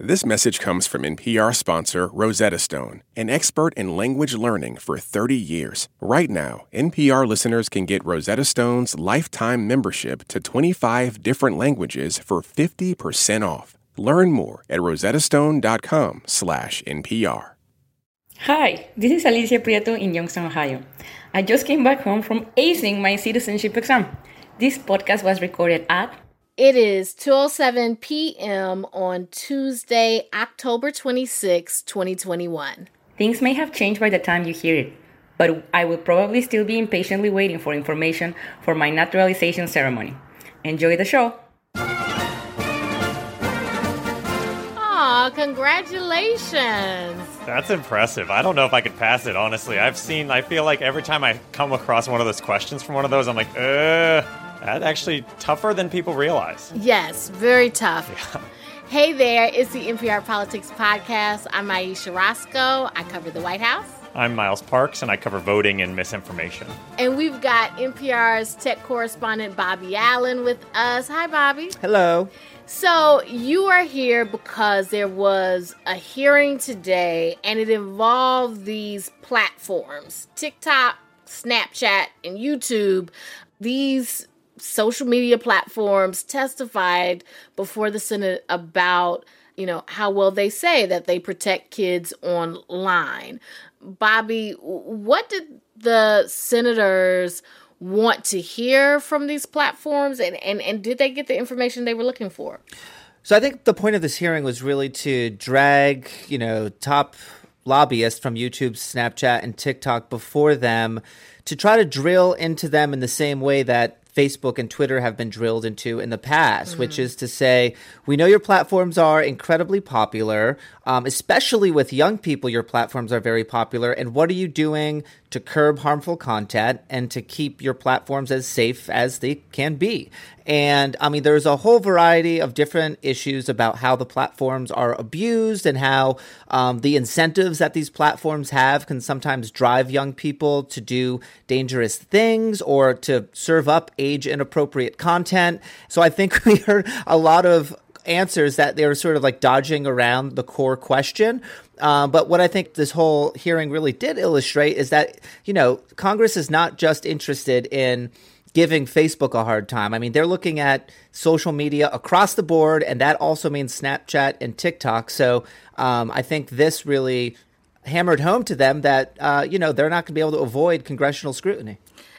This message comes from NPR sponsor Rosetta Stone, an expert in language learning for 30 years. Right now, NPR listeners can get Rosetta Stone's lifetime membership to 25 different languages for 50% off. Learn more at rosettastone.com/NPR. Hi, this is Alicia Prieto in Youngstown, Ohio. I just came back home from acing my citizenship exam. This podcast was recorded at... It is 2:07 p.m. on Tuesday, October 26, 2021. Things may have changed by the time you hear it, but I will probably still be impatiently waiting for information for my naturalization ceremony. Enjoy the show! Aw, congratulations! That's impressive. I don't know if I could pass it, honestly. I feel like every time I come across one of those questions from one of those, I'm like, that's actually tougher than people realize. Yes, very tough. Yeah. Hey there, it's the NPR Politics Podcast. I'm Aisha Roscoe. I cover the White House. I'm Miles Parks, and I cover voting and misinformation. And we've got NPR's tech correspondent Bobby Allen with us. Hi, Bobby. Hello. So you are here because there was a hearing today, and it involved these platforms, TikTok, Snapchat, and YouTube. These social media platforms testified before the Senate about, how well they say that they protect kids online. Bobby, what did the senators want to hear from these platforms, and did they get the information they were looking for? So I think the point of this hearing was really to drag, top lobbyists from YouTube, Snapchat, and TikTok before them to try to drill into them in the same way that Facebook and Twitter have been drilled into in the past, which is to say, we know your platforms are incredibly popular, especially with young people, your platforms are very popular. And what are you doing to curb harmful content and to keep your platforms as safe as they can be? And there's a whole variety of different issues about how the platforms are abused and how the incentives that these platforms have can sometimes drive young people to do dangerous things or to serve up age-inappropriate content. So I think we heard a lot of answers that they were sort of like dodging around the core question. But what I think this whole hearing really did illustrate is that, Congress is not just interested in giving Facebook a hard time. They're looking at social media across the board, and that also means Snapchat and TikTok. So I think this really hammered home to them that, they're not going to be able to avoid congressional scrutiny.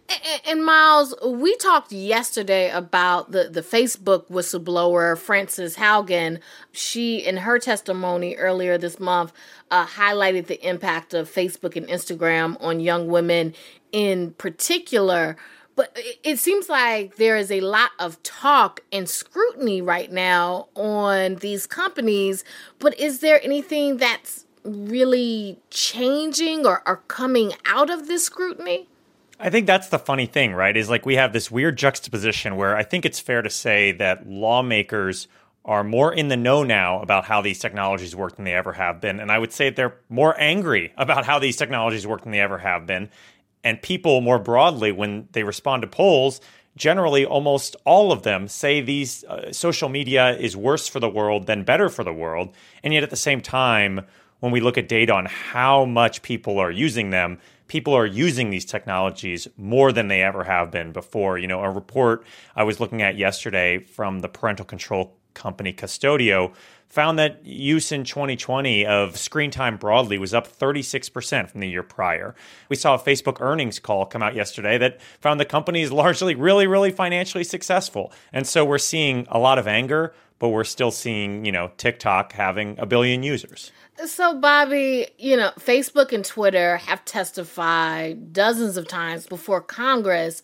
And Miles, we talked yesterday about the Facebook whistleblower, Frances Haugen. She, in her testimony earlier this month, highlighted the impact of Facebook and Instagram on young women in particular. But it seems like there is a lot of talk and scrutiny right now on these companies. But is there anything that's really changing or coming out of this scrutiny? I think that's the funny thing, right? Is like we have this weird juxtaposition where I think it's fair to say that lawmakers are more in the know now about how these technologies work than they ever have been. And I would say they're more angry about how these technologies work than they ever have been. And people more broadly, when they respond to polls, generally almost all of them say these social media is worse for the world than better for the world. And yet at the same time, when we look at data on how much people are using them, people are using these technologies more than they ever have been before. A report I was looking at yesterday from the parental control company Custodio found that use in 2020 of screen time broadly was up 36% from the year prior. We saw a Facebook earnings call come out yesterday that found the company is largely really, really financially successful. And so we're seeing a lot of anger, but we're still seeing, TikTok having 1 billion users. So, Bobby, Facebook and Twitter have testified dozens of times before Congress,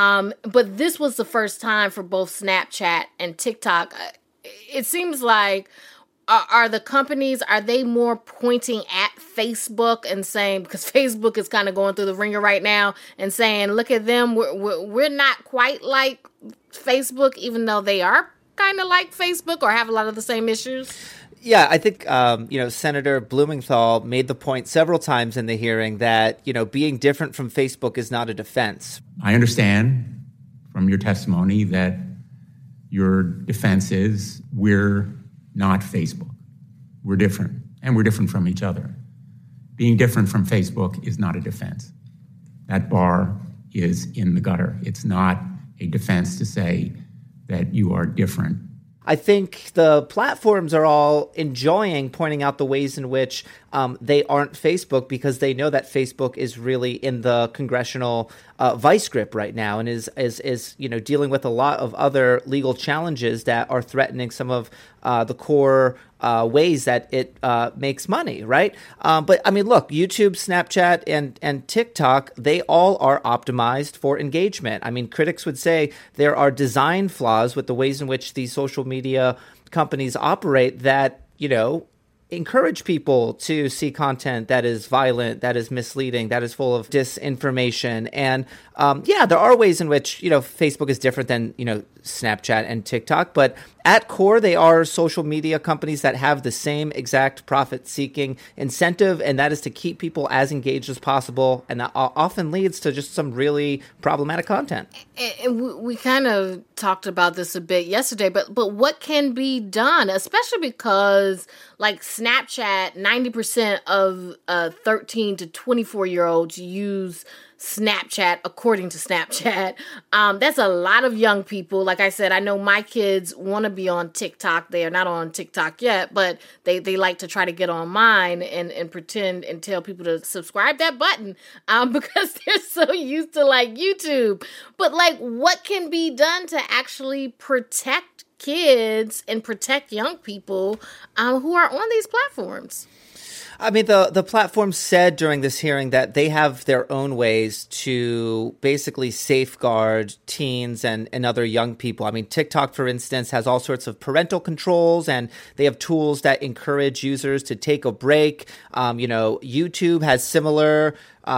but this was the first time for both Snapchat and TikTok. It seems like, are the companies, are they more pointing at Facebook and saying, because Facebook is kind of going through the ringer right now and saying, look at them, we're not quite like Facebook, even though they are kind of like Facebook or have a lot of the same issues? Yeah, I think, Senator Blumenthal made the point several times in the hearing that, being different from Facebook is not a defense. I understand from your testimony that your defense is we're not Facebook. we're different, and we're different from each other. Being different from Facebook is not a defense. That bar is in the gutter. It's not a defense to say that you are different. I think the platforms are all enjoying pointing out the ways in which they aren't Facebook, because they know that Facebook is really in the congressional vice grip right now and is dealing with a lot of other legal challenges that are threatening some of the core ways that it makes money, right? But I mean, look, YouTube, Snapchat, and TikTok, they all are optimized for engagement. I mean, critics would say there are design flaws with the ways in which these social media companies operate that, encourage people to see content that is violent, that is misleading, that is full of disinformation. And there are ways in which, Facebook is different than, Snapchat and TikTok, but at core, they are social media companies that have the same exact profit-seeking incentive, and that is to keep people as engaged as possible, and that often leads to just some really problematic content. And we kind of talked about this a bit yesterday, but what can be done, especially because, like Snapchat, 90% of 13 to 24-year-olds use Snapchat, according to Snapchat. That's a lot of young people. Like I said, I know my kids want to be on TikTok. They are not on TikTok yet, but they like to try to get on mine and pretend and tell people to subscribe that button because they're so used to like YouTube. But like, what can be done to actually protect kids and protect young people who are on these platforms? I mean, the platform said during this hearing that they have their own ways to basically safeguard teens and other young people. I mean, TikTok, for instance, has all sorts of parental controls, and they have tools that encourage users to take a break. YouTube has similar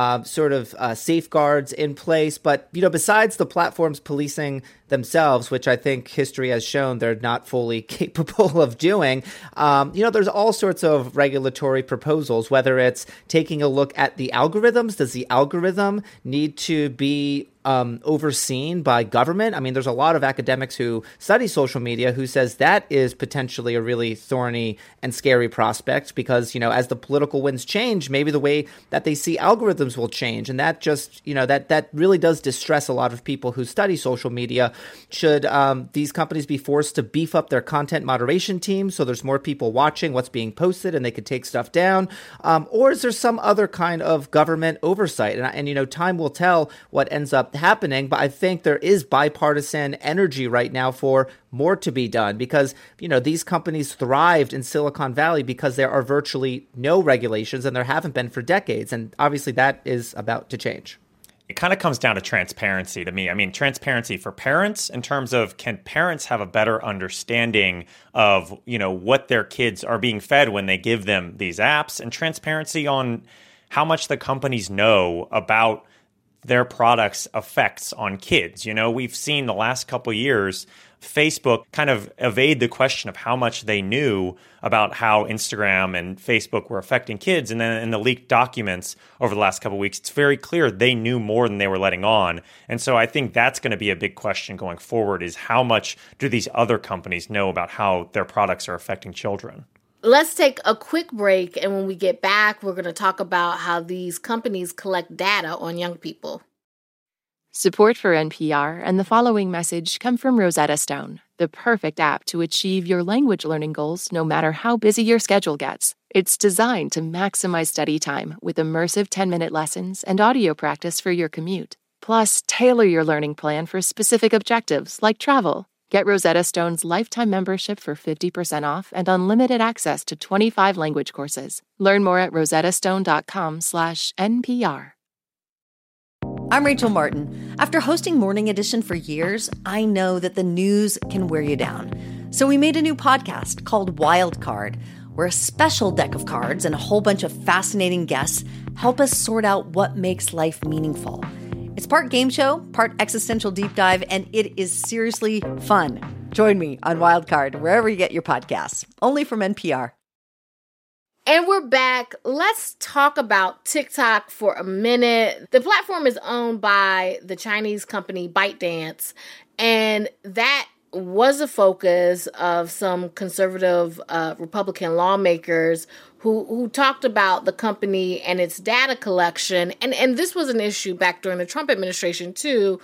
safeguards in place. But, besides the platforms policing themselves, which I think history has shown they're not fully capable of doing, there's all sorts of regulatory proposals, whether it's taking a look at the algorithms. Does the algorithm need to be overseen by government? I mean, there's a lot of academics who study social media who says that is potentially a really thorny and scary prospect because, as the political winds change, maybe the way that they see algorithms will change. And that just, that really does distress a lot of people who study social media. Should these companies be forced to beef up their content moderation teams so there's more people watching what's being posted and they could take stuff down? Or is there some other kind of government oversight? And time will tell what ends up happening, but I think there is bipartisan energy right now for more to be done because, these companies thrived in Silicon Valley because there are virtually no regulations and there haven't been for decades. And obviously that is about to change. It kind of comes down to transparency to me. I mean, transparency for parents in terms of can parents have a better understanding of, what their kids are being fed when they give them these apps, and transparency on how much the companies know about their products' effects on kids. We've seen the last couple of years, Facebook kind of evade the question of how much they knew about how Instagram and Facebook were affecting kids. And then in the leaked documents over the last couple of weeks, it's very clear they knew more than they were letting on. And so I think that's going to be a big question going forward is how much do these other companies know about how their products are affecting children? Let's take a quick break, and when we get back, we're going to talk about how these companies collect data on young people. Support for NPR and the following message come from Rosetta Stone, the perfect app to achieve your language learning goals no matter how busy your schedule gets. It's designed to maximize study time with immersive 10-minute lessons and audio practice for your commute. Plus, tailor your learning plan for specific objectives like travel. Get Rosetta Stone's lifetime membership for 50% off and unlimited access to 25 language courses. Learn more at rosettastone.com/NPR. I'm Rachel Martin. After hosting Morning Edition for years, I know that the news can wear you down. So we made a new podcast called Wild Card, where a special deck of cards and a whole bunch of fascinating guests help us sort out what makes life meaningful. It's part game show, part existential deep dive, and it is seriously fun. Join me on Wild Card, wherever you get your podcasts, only from NPR. And we're back. Let's talk about TikTok for a minute. The platform is owned by the Chinese company ByteDance, and that was a focus of some conservative Republican lawmakers who talked about the company and its data collection. And this was an issue back during the Trump administration, too,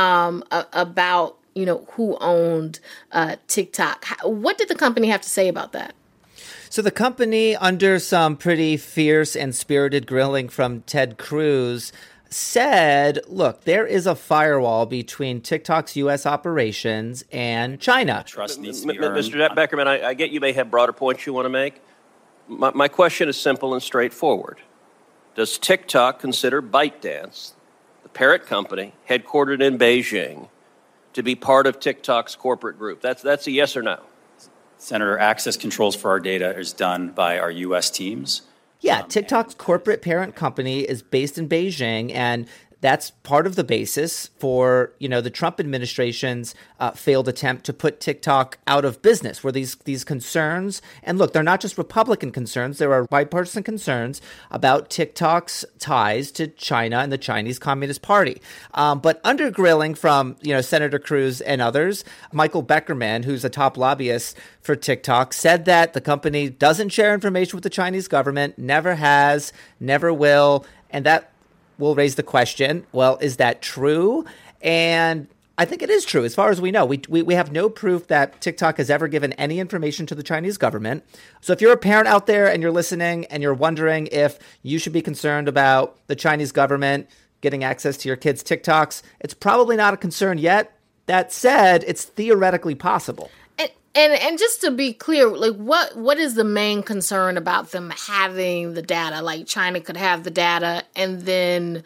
about, who owned TikTok. What did the company have to say about that? So the company, under some pretty fierce and spirited grilling from Ted Cruz, said, look, there is a firewall between TikTok's U.S. operations and China. Trust needs to be earned. Mr. Beckerman, I get you may have broader points you want to make. My question is simple and straightforward. Does TikTok consider ByteDance, the parent company headquartered in Beijing, to be part of TikTok's corporate group? That's a yes or no. Senator, access controls for our data is done by our U.S. teams. Yeah, TikTok's corporate parent company is based in Beijing, and that's part of the basis for, the Trump administration's failed attempt to put TikTok out of business, where these concerns, and look, they're not just Republican concerns, there are bipartisan concerns about TikTok's ties to China and the Chinese Communist Party. But under grilling from, Senator Cruz and others, Michael Beckerman, who's a top lobbyist for TikTok, said that the company doesn't share information with the Chinese government, never has, never will, and that will raise the question, well, is that true? And I think it is true. As far as we know, we have no proof that TikTok has ever given any information to the Chinese government. So if you're a parent out there and you're listening and you're wondering if you should be concerned about the Chinese government getting access to your kids' TikToks, it's probably not a concern yet. That said, it's theoretically possible. And just to be clear, like what is the main concern about them having the data? Like China could have the data and then,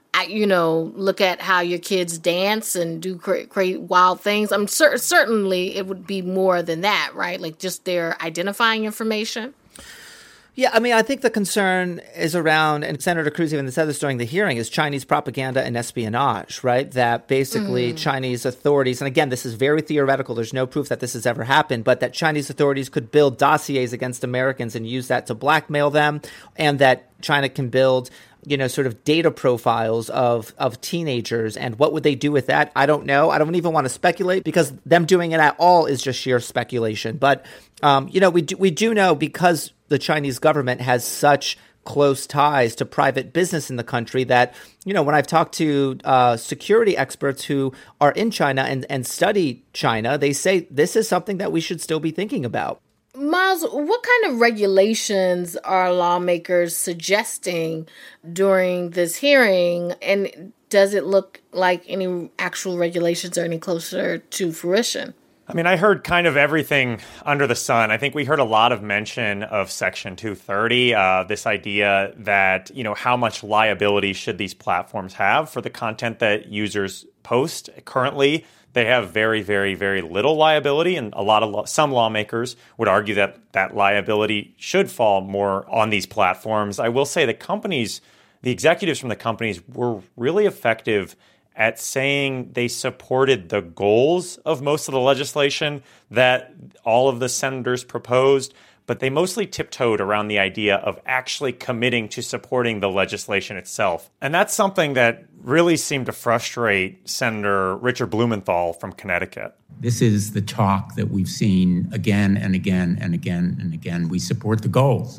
look at how your kids dance and do great wild things. I'm certainly it would be more than that, right? Like just their identifying information. Yeah, I think the concern is around, and Senator Cruz even said this during the hearing, is Chinese propaganda and espionage, right? That basically Chinese authorities, and again, this is very theoretical, there's no proof that this has ever happened, but that Chinese authorities could build dossiers against Americans and use that to blackmail them, and that China can build sort of data profiles of teenagers. And what would they do with that? I don't know. I don't even want to speculate because them doing it at all is just sheer speculation. But, we do know, because the Chinese government has such close ties to private business in the country, that, when I've talked to security experts who are in China and study China, they say this is something that we should still be thinking about. Miles, what kind of regulations are lawmakers suggesting during this hearing? And does it look like any actual regulations are any closer to fruition? I heard kind of everything under the sun. I think we heard a lot of mention of Section 230, this idea that, how much liability should these platforms have for the content that users post. Currently, they have very, very, very little liability, and some lawmakers would argue that that liability should fall more on these platforms. I will say the executives from the companies were really effective at saying they supported the goals of most of the legislation that all of the senators proposed, but they mostly tiptoed around the idea of actually committing to supporting the legislation itself. And that's something that really seemed to frustrate Senator Richard Blumenthal from Connecticut. This is the talk that we've seen again and again and again and again. We support the goals,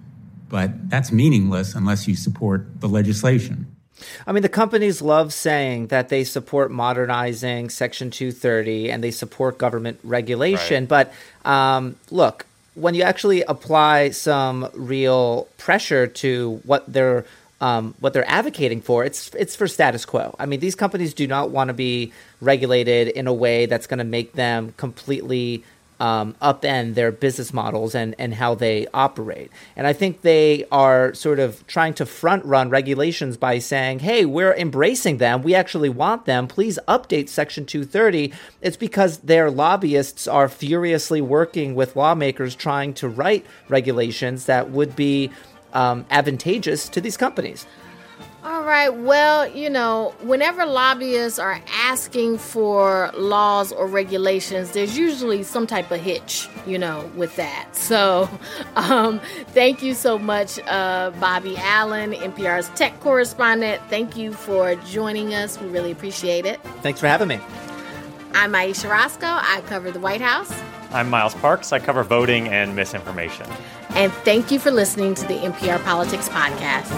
but that's meaningless unless you support the legislation. The companies love saying that they support modernizing Section 230 and they support government regulation. Right. But look, when you actually apply some real pressure to what they're advocating for, it's for status quo. These companies do not want to be regulated in a way that's going to make them completely upend their business models and how they operate. And I think they are sort of trying to front run regulations by saying, hey, we're embracing them. We actually want them. Please update Section 230. It's because their lobbyists are furiously working with lawmakers trying to write regulations that would be advantageous to these companies. All right. Well, whenever lobbyists are asking for laws or regulations, there's usually some type of hitch, with that. So thank you so much, Bobby Allen, NPR's tech correspondent. Thank you for joining us. We really appreciate it. Thanks for having me. I'm Aisha Roscoe. I cover the White House. I'm Miles Parks. I cover voting and misinformation. And thank you for listening to the NPR Politics Podcast.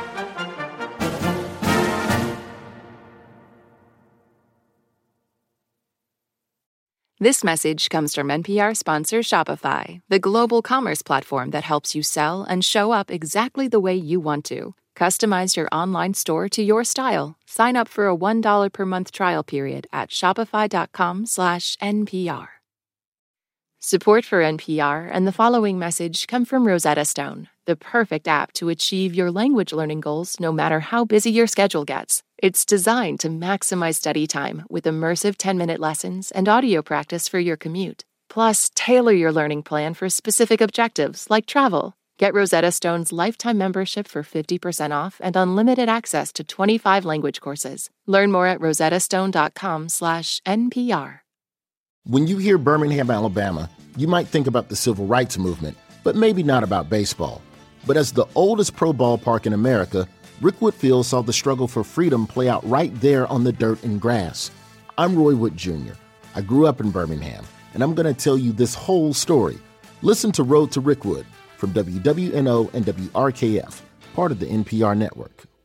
This message comes from NPR sponsor Shopify, the global commerce platform that helps you sell and show up exactly the way you want to. Customize your online store to your style. Sign up for a $1 per month trial period at shopify.com/NPR. Support for NPR and the following message come from Rosetta Stone, the perfect app to achieve your language learning goals no matter how busy your schedule gets. It's designed to maximize study time with immersive 10-minute lessons and audio practice for your commute. Plus, tailor your learning plan for specific objectives like travel. Get Rosetta Stone's lifetime membership for 50% off and unlimited access to 25 language courses. Learn more at rosettastone.com/NPR. When you hear Birmingham, Alabama, you might think about the civil rights movement, but maybe not about baseball. But as the oldest pro ballpark in America, Rickwood Field saw the struggle for freedom play out right there on the dirt and grass. I'm Roy Wood Jr. I grew up in Birmingham, and I'm going to tell you this whole story. Listen to Road to Rickwood from WWNO and WRKF, part of the NPR network.